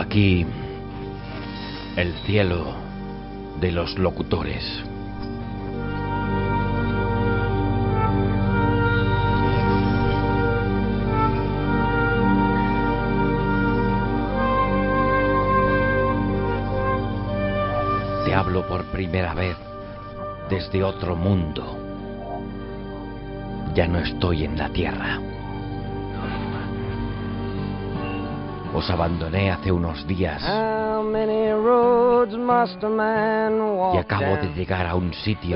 Aquí, el cielo de los locutores. Te hablo por primera vez desde otro mundo. Ya no estoy en la tierra. Os abandoné hace unos días y acabo de llegar a un sitio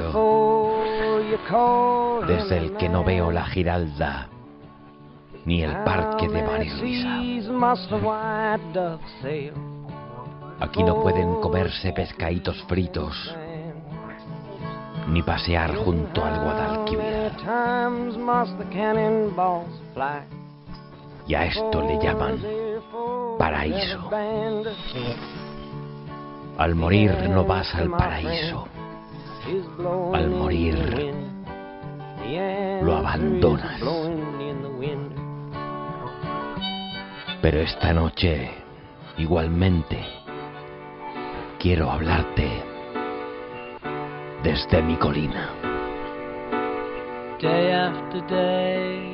desde el que no veo la Giralda ni el parque de Mary Luisa. Aquí no pueden comerse pescaditos fritos ni pasear junto al Guadalquivir. Y a esto le llaman paraíso. Al morir no vas al paraíso. Al morir lo abandonas. Pero esta noche, igualmente, quiero hablarte desde mi colina. Day after day,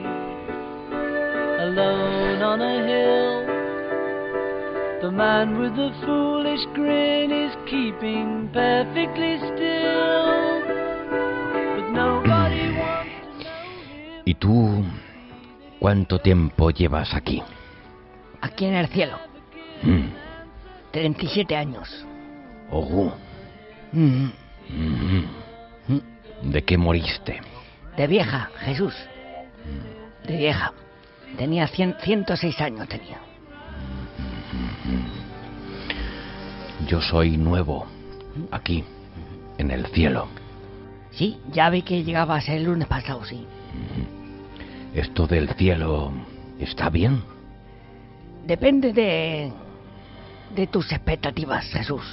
alone on a hill, the man with the foolish grin is keeping perfectly still, but nobody wants to know him. ¿Y tú cuánto tiempo llevas aquí? Aquí en el cielo. 37 años. Oh. ¿De qué moriste? De vieja, Jesús. De vieja. Tenía 106 años tenía. Yo soy nuevo, aquí, en el cielo. Sí, ya vi que llegabas el lunes pasado, sí. ¿Esto del cielo está bien? Depende de tus expectativas, Jesús.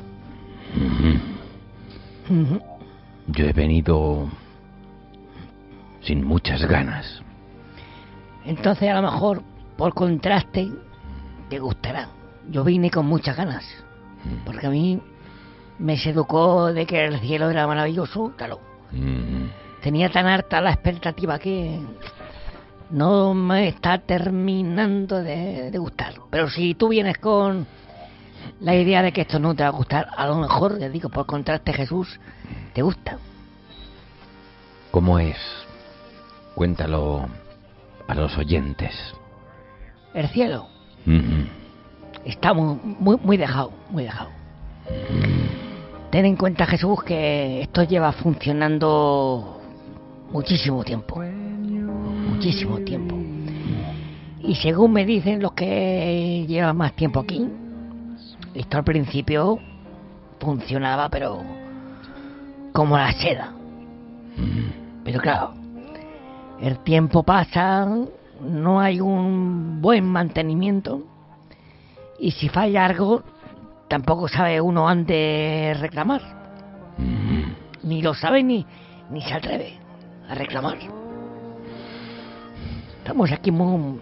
Yo he venido sin muchas ganas. Entonces a lo mejor, por contraste, te gustará. Yo vine con muchas ganas, porque a mí me seducó de que el cielo era maravilloso, claro. Tenía tan harta la expectativa que no me está terminando de gustar. Pero si tú vienes con la idea de que esto no te va a gustar, a lo mejor, les digo, por contraste, Jesús, te gusta. ¿Cómo es? Cuéntalo a los oyentes. El cielo está muy dejado, muy dejado. Ten en cuenta, Jesús, que esto lleva funcionando muchísimo tiempo. Muchísimo tiempo. Y según me dicen los que llevan más tiempo aquí, esto al principio funcionaba, pero como la seda. Pero claro, el tiempo pasa, no hay un buen mantenimiento, y si falla algo, tampoco sabe uno antes reclamar. Ni lo sabe ni se atreve a reclamar. Estamos aquí muy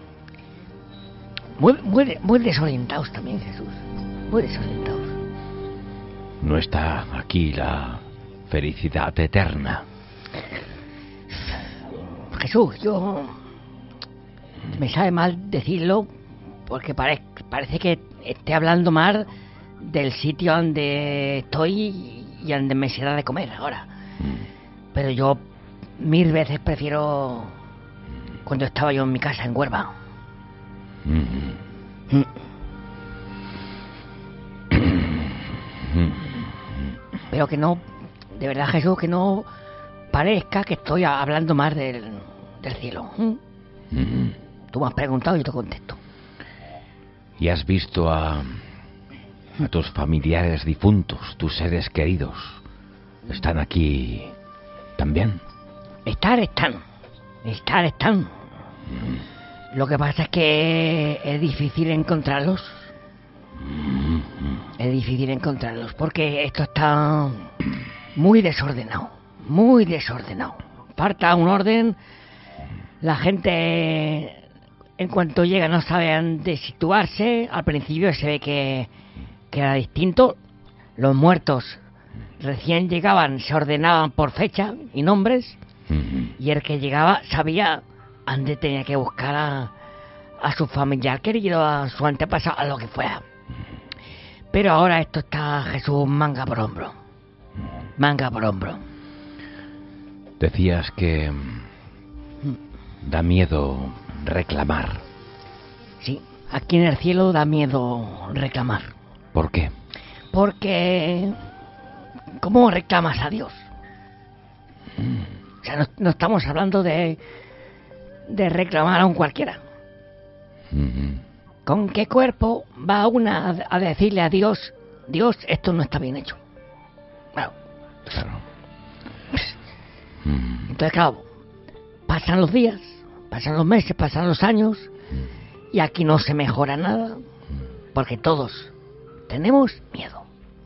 desorientados también, Jesús. Muy desorientados. No está aquí la felicidad eterna. Jesús, yo... me sabe mal decirlo, porque parece que esté hablando mal del sitio donde estoy y donde me se da de comer ahora. Pero yo 1000 veces prefiero cuando estaba yo en mi casa en Huelva. Pero que no, de verdad, Jesús, que no parezca que estoy hablando más del cielo. Tú me has preguntado y yo te contesto. ¿Y has visto a tus familiares difuntos, tus seres queridos? ¿Están aquí también? Están. Lo que pasa es que es difícil encontrarlos. Es difícil encontrarlos porque esto está muy desordenado. Falta un orden. La gente En cuanto llega no saben de situarse. Al principio se ve que era distinto. Los muertos recién llegaban, se ordenaban por fecha y nombres, y el que llegaba sabía dónde tenía que buscar a su familiar querido, a su antepasado, a lo que fuera. Pero ahora esto está Jesús manga por hombro. Manga por hombro. Decías que da miedo reclamar. Sí, aquí en el cielo da miedo reclamar. ¿Por qué? Porque ¿cómo reclamas a Dios? O sea, no estamos hablando de reclamar a un cualquiera. ¿Con qué cuerpo va una a decirle a Dios, Dios, esto no está bien hecho? Claro. Entonces, claro, pasan los días, pasan los meses, pasan los años, y aquí no se mejora nada, porque todos tenemos miedo.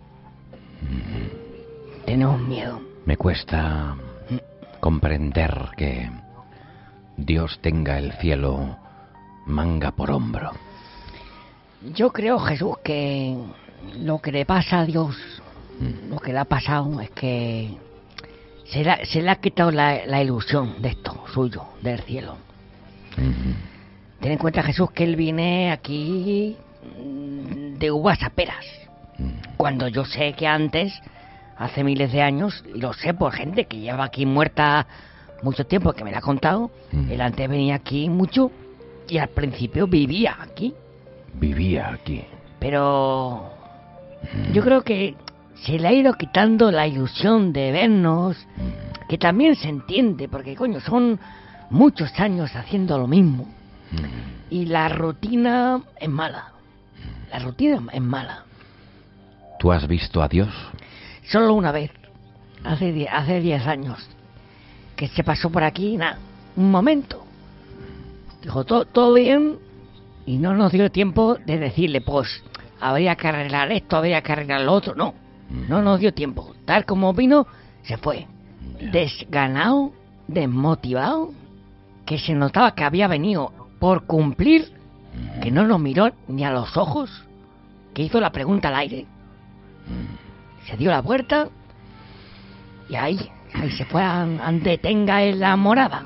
Tenemos miedo. Me cuesta comprender que Dios tenga el cielo manga por hombro. Yo creo, Jesús, que lo que le pasa a Dios, lo que le ha pasado es que se le ha quitado la ilusión de esto suyo, del cielo. Ten en cuenta, Jesús, que él viene aquí de uvas a peras. Cuando yo sé que antes, hace miles de años, y lo sé por gente que lleva aquí muerta mucho tiempo, que me la ha contado, él antes venía aquí mucho y al principio vivía aquí. Vivía aquí. Pero yo creo que se le ha ido quitando la ilusión de vernos, que también se entiende, porque coño, son muchos años haciendo lo mismo. Y la rutina es mala. La rutina es mala. ¿Tú has visto a Dios? Solo una vez, hace 10 años, que se pasó por aquí, nada, un momento. Dijo, todo bien, y no nos dio tiempo de decirle, pues, habría que arreglar esto, habría que arreglar lo otro. No nos dio tiempo. Tal como vino, se fue. Desganado, desmotivado, que se notaba que había venido por cumplir, que no nos miró ni a los ojos, que hizo la pregunta al aire. Se dio la vuelta y ahí se fue a detenga en la morada.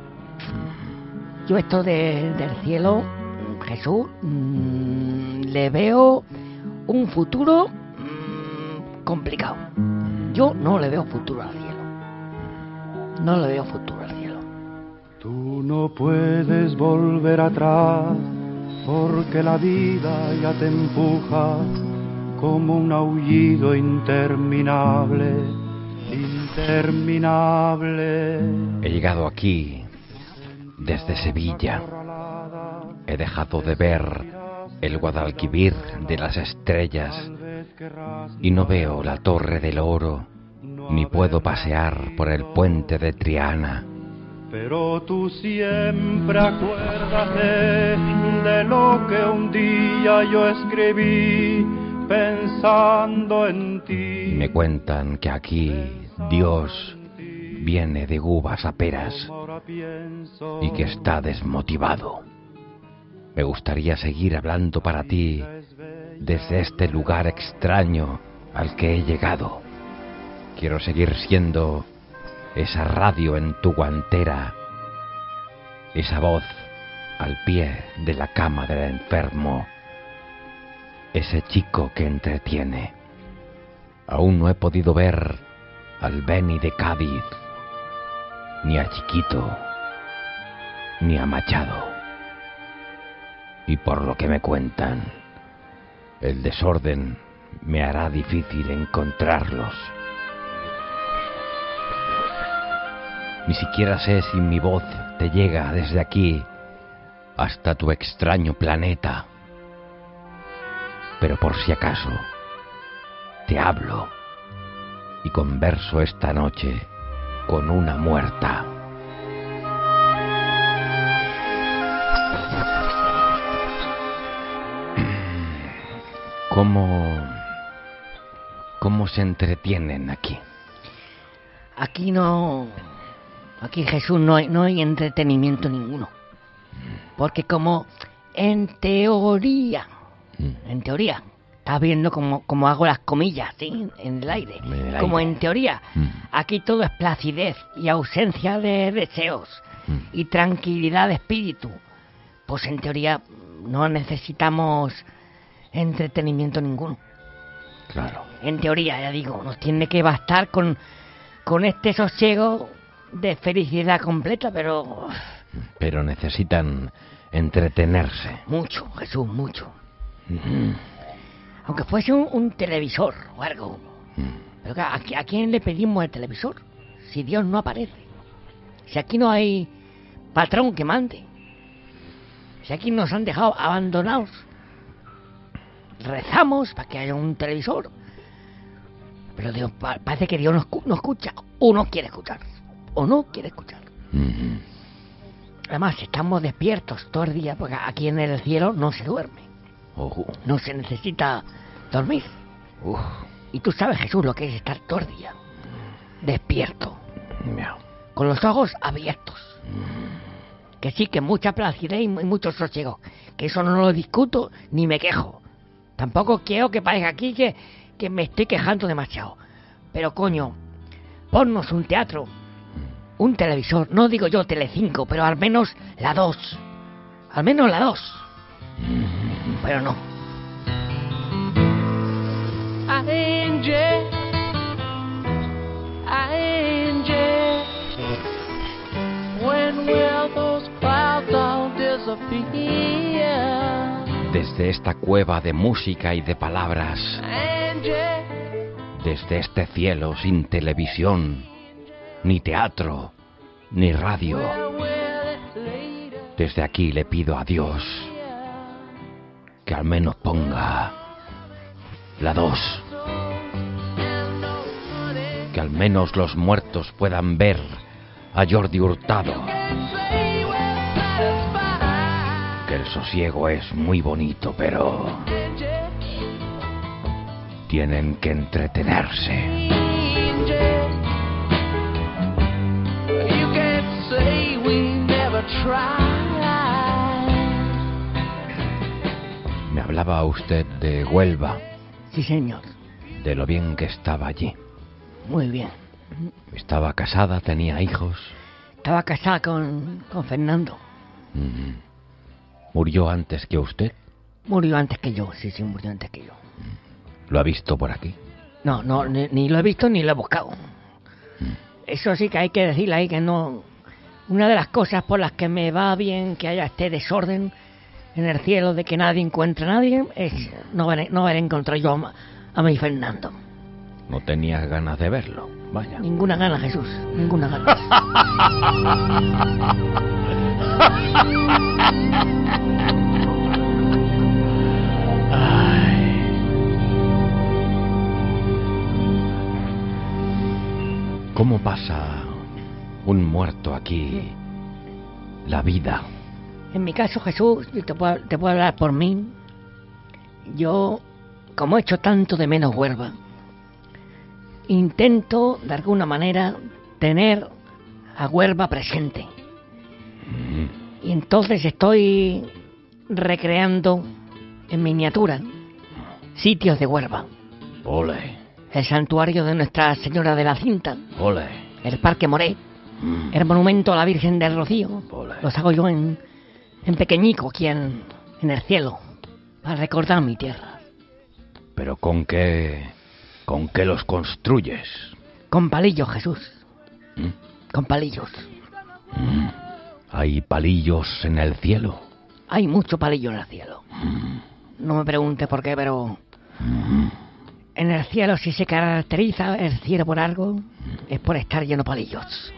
Yo esto del cielo, Jesús, le veo un futuro complicado. Yo no le veo futuro al cielo. No le veo futuro al cielo. Tú no puedes volver atrás porque la vida ya te empuja como un aullido interminable. He llegado aquí desde Sevilla. He dejado de ver el Guadalquivir de las estrellas y no veo la Torre del Oro, ni puedo pasear por el puente de Triana. Pero tú siempre acuérdate de lo que un día yo escribí pensando en ti. Me cuentan que aquí Dios viene de uvas a peras y que está desmotivado. Me gustaría seguir hablando para ti desde este lugar extraño al que he llegado. Quiero seguir siendo esa radio en tu guantera, esa voz al pie de la cama del enfermo, ese chico que entretiene. Aún no he podido ver al Beni de Cádiz, ni a Chiquito, ni a Machado. Y por lo que me cuentan, el desorden me hará difícil encontrarlos. Ni siquiera sé si mi voz te llega desde aquí hasta tu extraño planeta. Pero por si acaso, te hablo y converso esta noche con una muerta. ¿Cómo se entretienen aquí? Aquí Jesús, no hay entretenimiento ninguno. Porque como en teoría, estás viendo como hago las comillas, ¿sí? En el aire. Como en teoría, aquí todo es placidez y ausencia de deseos y tranquilidad de espíritu. Pues en teoría no necesitamos entretenimiento ninguno. Claro. En teoría, ya digo, nos tiene que bastar con este sosiego de felicidad completa, pero necesitan entretenerse. Mucho, Jesús, mucho. Aunque fuese un televisor o algo. Pero ¿a quién le pedimos el televisor? Si Dios no aparece. Si aquí no hay patrón que mande. Si aquí nos han dejado abandonados. Rezamos para que haya un televisor. Pero Dios, parece que Dios no escucha. O no quiere escuchar. Además, estamos despiertos todo el día, porque aquí en el cielo no se duerme. No se necesita dormir. Y tú sabes, Jesús, lo que es estar todo el día despierto, con los ojos abiertos. Que sí, que mucha placidez y mucho sosiego. Que eso no lo discuto ni me quejo. Tampoco quiero que parezca aquí que me estoy quejando demasiado. Pero coño, ponnos un teatro, un televisor, no digo yo Telecinco, pero al menos la 2. Al menos la 2. Pero no. When will those clouds all disappear? Desde esta cueva de música y de palabras, desde este cielo sin televisión, ni teatro, ni radio, desde aquí le pido a Dios que al menos ponga la 2. Que al menos los muertos puedan ver a Jordi Hurtado. Que el sosiego es muy bonito, pero tienen que entretenerse. Me hablaba usted de Huelva. Sí, señor. De lo bien que estaba allí. Muy bien. ¿Estaba casada? ¿Tenía hijos? Estaba casada con Fernando. ¿Murió antes que usted? Murió antes que yo, sí, murió antes que yo. ¿Lo ha visto por aquí? No, ni lo he visto ni lo he buscado. Eso sí que hay que decirle ahí que no. Una de las cosas por las que me va bien que haya este desorden en el cielo de que nadie encuentre a nadie es no haber encontrado yo a mi Fernando. ¿No tenías ganas de verlo? Vaya. Ninguna gana, Jesús, ninguna gana. ¿Cómo pasa un muerto aquí la vida? En mi caso, Jesús, yo te puedo hablar por mí. Yo, como he hecho tanto de menos Huelva, intento, de alguna manera, tener a Huelva presente. Y entonces estoy recreando en miniatura sitios de Huelva. Ole. El santuario de Nuestra Señora de la Cinta. Ole. El Parque Moré. El monumento a la Virgen del Rocío. Ole. Los hago yo en pequeñico, aquí en el cielo, para recordar mi tierra. ¿Pero con qué los construyes? Con palillos, Jesús. Con palillos. ¿Hay palillos en el cielo? Hay mucho palillo en el cielo. No me pregunte por qué, pero en el cielo, si se caracteriza el cielo por algo, es por estar lleno de palillos.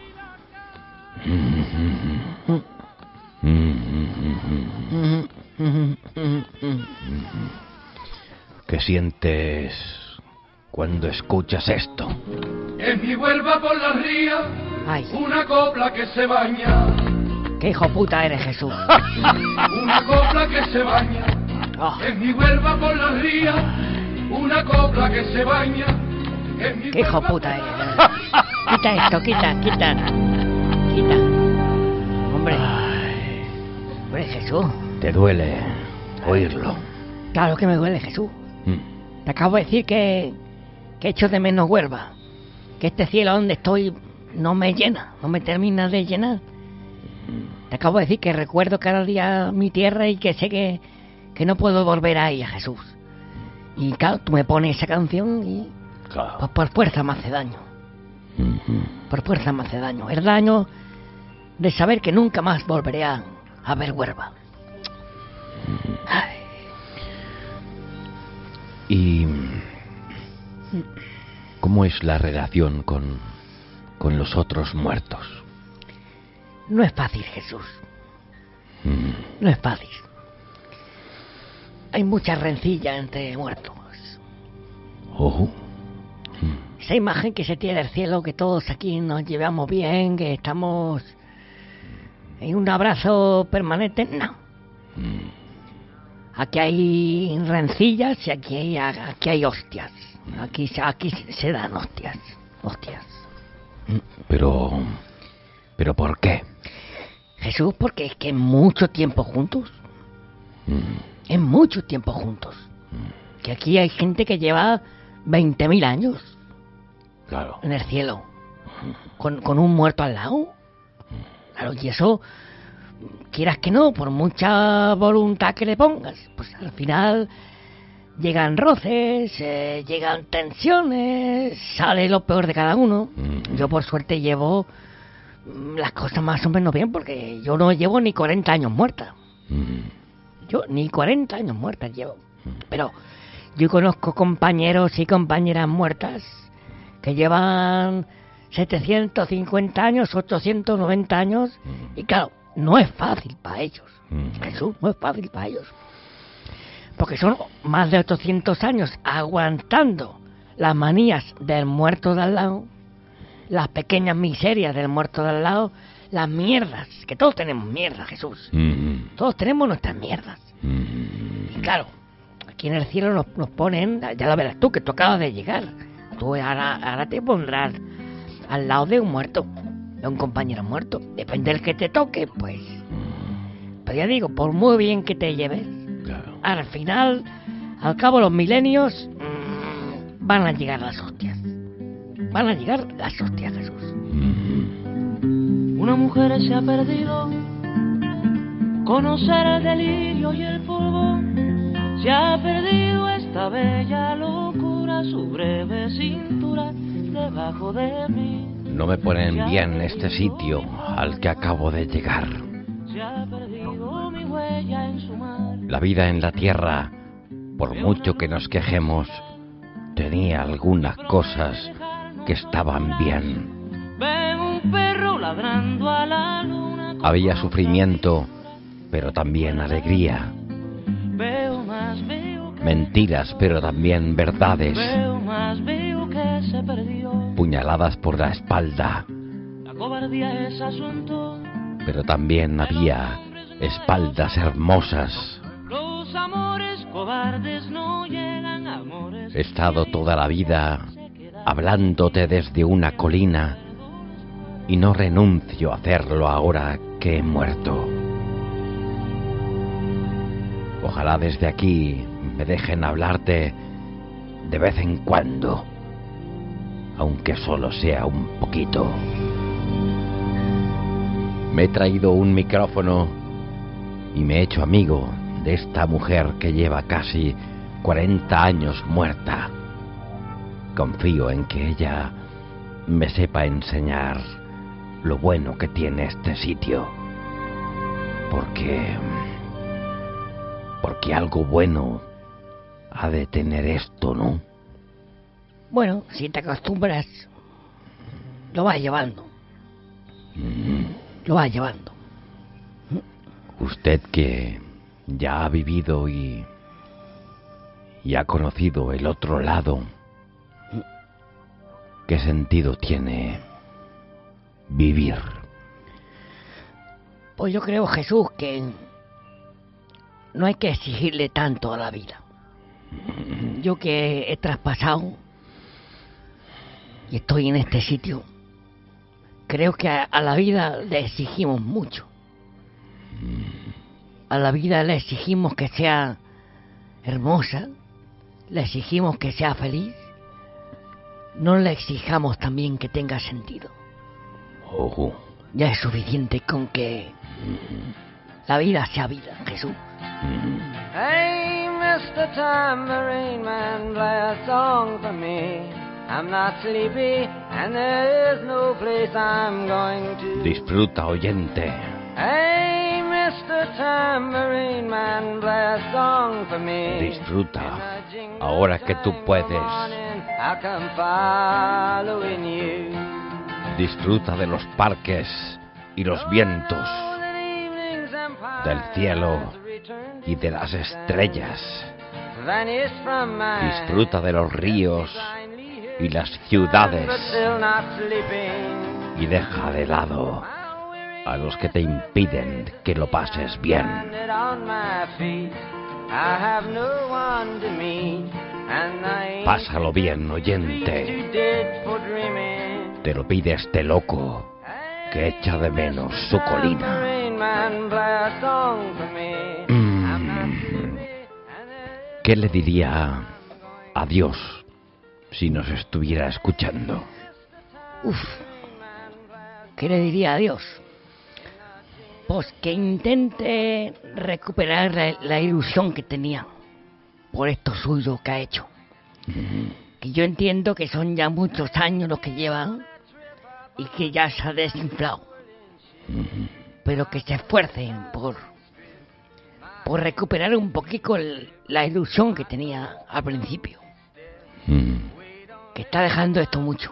¿Qué sientes cuando escuchas esto? En mi Huelva por la ría, Ay, una copla que se baña. qué hijo puta eres, Jesús. Una copla que se baña. Oh, En mi Huelva por la ría, una copla que se baña. En mi qué hijo Huelva puta por eres. la ¿Verdad? Quita esto, quita. Hombre, Jesús. ¿Te duele oírlo? Claro que me duele, Jesús. Te acabo de decir que echo de menos Huelva. Que este cielo donde estoy no me llena, no me termina de llenar. Te acabo de decir que recuerdo cada día mi tierra y que sé que no puedo volver a ella, Jesús. Y claro, tú me pones esa canción y Claro. pues por fuerza me hace daño. Por fuerza me hace daño. El daño de saber que nunca más volveré a ver Huelva. Ay. ¿Y cómo es la relación con los otros muertos? No es fácil, Jesús. No es fácil. Hay mucha rencilla entre muertos. Oh. Esa imagen que se tiene del cielo, que todos aquí nos llevamos bien, que estamos en un abrazo permanente, no. Aquí hay rencillas y aquí hay hostias. Aquí se dan hostias. Pero ¿por qué? Jesús, porque es que en mucho tiempo juntos. En mucho tiempo juntos. Que aquí hay gente que lleva 20.000 años Claro. en el cielo. Con un muerto al lado. Claro, y eso, quieras que no, por mucha voluntad que le pongas, pues al final llegan roces, llegan tensiones, sale lo peor de cada uno. Yo por suerte llevo las cosas más o menos bien, porque yo no llevo ni 40 años muerta. Yo ni 40 años muertas llevo. Pero yo conozco compañeros y compañeras muertas que llevan 750 años, 890 años, y claro, no es fácil para ellos. Jesús, no es fácil para ellos. Porque son más de 800 años aguantando las manías del muerto de al lado, las pequeñas miserias del muerto de al lado, las mierdas, que todos tenemos mierda, Jesús. Todos tenemos nuestras mierdas. Y claro, aquí en el cielo nos ponen, ya lo verás tú, que tú acabas de llegar. Tú ahora te pondrás al lado de un muerto, de un compañero muerto. Depende del que te toque, pues. Pero ya digo, por muy bien que te lleves, Claro. al final, al cabo de los milenios, van a llegar las hostias. Van a llegar las hostias, Jesús. Una mujer se ha perdido, conocer el delirio y el polvo. Se ha perdido esta bella locura, su breve cintura debajo de mí. No me ponen bien este sitio al que acabo de llegar. Se ha perdido mi huella en su mar. La vida en la tierra, por mucho que nos quejemos, tenía algunas cosas que estaban bien. Veo un perro ladrando a la luna. Había sufrimiento, pero también alegría. Veo más, veo que Mentiras, pero también verdades. veo más, veo que se perdió. Puñaladas por la espalda, La cobardía es asunto. pero también había espaldas hermosas. Los amores cobardes no llegan a amores. He estado toda la vida hablándote desde una colina y no renuncio a hacerlo ahora que he muerto. Ojalá desde aquí me dejen hablarte de vez en cuando, aunque solo sea un poquito. Me he traído un micrófono y me he hecho amigo de esta mujer que lleva casi 40 años muerta. Confío en que ella me sepa enseñar lo bueno que tiene este sitio. Porque algo bueno ha de tener esto, ¿no? Bueno, si te acostumbras, lo vas llevando. Lo vas llevando. Usted que ya ha vivido y ha conocido el otro lado, ¿qué sentido tiene vivir? Pues yo creo, Jesús, que no hay que exigirle tanto a la vida. Yo que he traspasado y estoy en este sitio, creo que a la vida le exigimos mucho. a la vida le exigimos que sea hermosa, le exigimos que sea feliz, no le exijamos también que tenga sentido. Ya es suficiente con que la vida sea vida, Jesús. Hey, Mr. Tambourine Man, play a song for me. I'm not sleepy and there is no place I'm going to. Disfruta, oyente. Hey, Mr. Tambourine Man, play a song for me. Disfruta, ahora que tú puedes. I'll come following you. Disfruta de los parques y los vientos, del cielo y de las estrellas. Disfruta de los ríos y las ciudades y deja de lado a los que te impiden que lo pases bien. Pásalo bien, oyente. Te lo pide este loco que echa de menos su colina. ¿Qué le diría a Dios si nos estuviera escuchando? ¿Qué le diría a Dios? Pues que intente recuperar la ilusión que tenía por esto suyo que ha hecho. Que yo entiendo que son ya muchos años los que llevan y que ya se ha desinflado. Pero que se esfuercen por recuperar un poquito la ilusión que tenía al principio. Que está dejando esto mucho.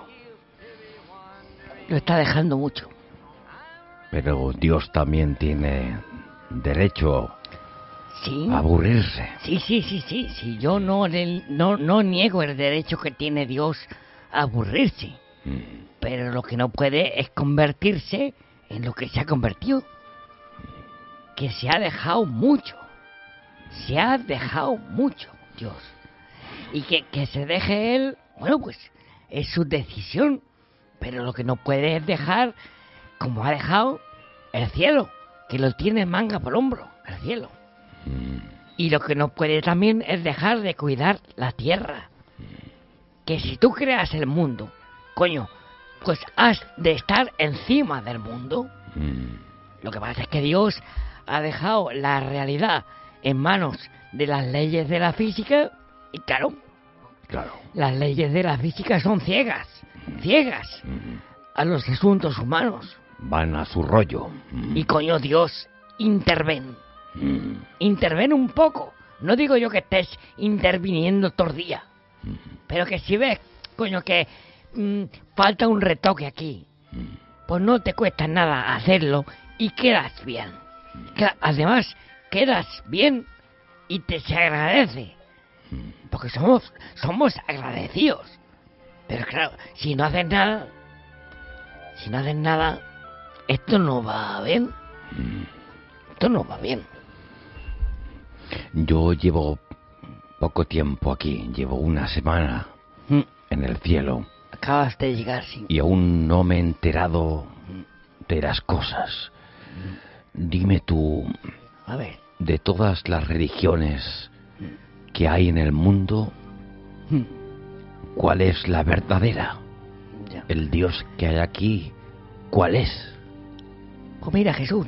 Lo está dejando mucho. Pero Dios también tiene derecho ¿sí? a aburrirse. Sí. Yo no niego el derecho que tiene Dios a aburrirse. Pero lo que no puede es convertirse en lo que se ha convertido. Que se ha dejado mucho. Se ha dejado mucho, Dios. Y que se deje él, bueno, pues es su decisión. Pero lo que no puede es dejar, como ha dejado, el cielo. Que lo tiene manga por hombro, el cielo. Y lo que no puede también es dejar de cuidar la tierra. Que si tú creas el mundo, coño, pues has de estar encima del mundo. Lo que pasa es que Dios ha dejado la realidad en manos de las leyes de la física y claro, las leyes de la física son ciegas a los asuntos humanos. Van a su rollo. Y coño, Dios, interven un poco. No digo yo que estés interviniendo todo el día, pero que si ves, coño, que falta un retoque aquí, pues no te cuesta nada hacerlo y quedas bien. Además, quedas bien y se agradece. Porque somos agradecidos. Pero claro, si no haces nada, esto no va bien. Esto no va bien. Yo llevo poco tiempo aquí, llevo una semana en el cielo. Acabas de llegar, sí. Y aún no me he enterado de las cosas. Dime tú, a ver, de todas las religiones que hay en el mundo, ¿cuál es la verdadera? Ya. El Dios que hay aquí, ¿cuál es? Pues mira, Jesús,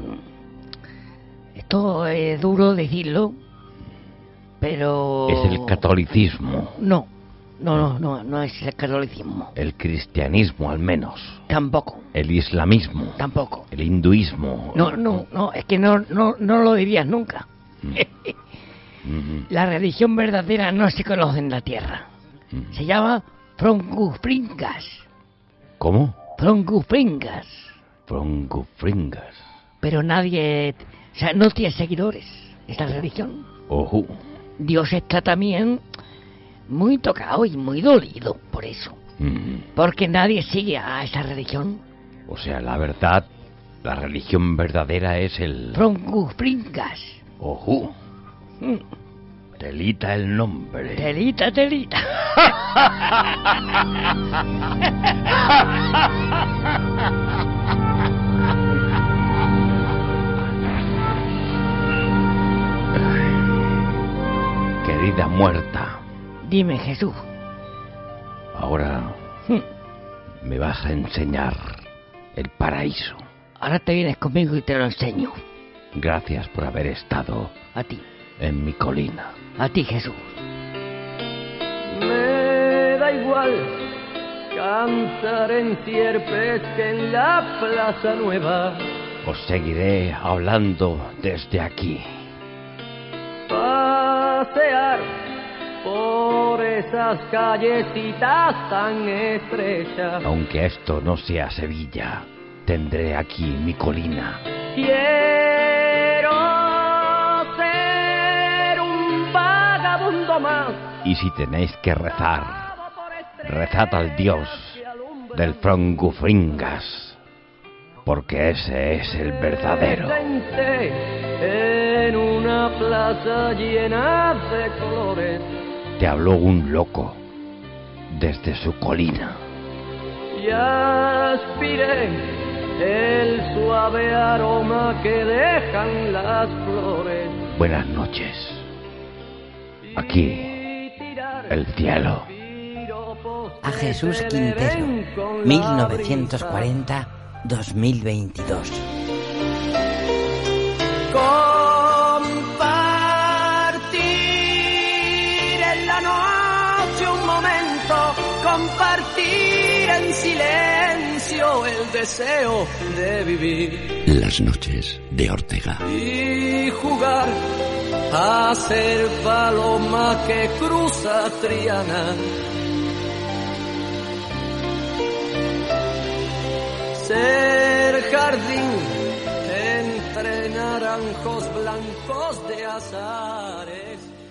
esto es duro decirlo, pero... ¿Es el catolicismo? No es el catolicismo. ¿El cristianismo al menos? Tampoco. ¿El islamismo? Tampoco. ¿El hinduismo? No, es que no lo dirías nunca. La religión verdadera no se conoce en la tierra. Se llama Frongufringas. ¿Cómo? Frongufringas. Frongufringas. Pero nadie... O sea, no tiene seguidores esta religión. Ojo. Dios está también muy tocado y muy dolido por eso. Porque nadie sigue a esa religión. O sea, la verdad, la religión verdadera es el... Frongufringas. Ojo. Telita el nombre. Telita. vida muerta. Dime, Jesús. Ahora me vas a enseñar el paraíso. Ahora te vienes conmigo y te lo enseño. Gracias por haber estado A ti. en mi colina. A ti, Jesús. Me da igual cantar en cierpes que en la Plaza Nueva. Os seguiré hablando desde aquí. Pasear por esas callecitas tan estrechas. Aunque esto no sea Sevilla, tendré aquí mi colina. Quiero ser un vagabundo más. Y si tenéis que rezar, rezad al dios del Frongufringas, porque ese es el verdadero. En una plaza llena de colores. Te habló un loco desde su colina. Y aspiré el suave aroma que dejan las flores. Buenas noches. Aquí, el cielo. A Jesús Quintero, 1940-2022. Compartir en la noche un momento, compartir en silencio el deseo de vivir. Las noches de Ortega. Y jugar a ser paloma que cruza Triana. Ser jardín entre naranjos blancos de azares.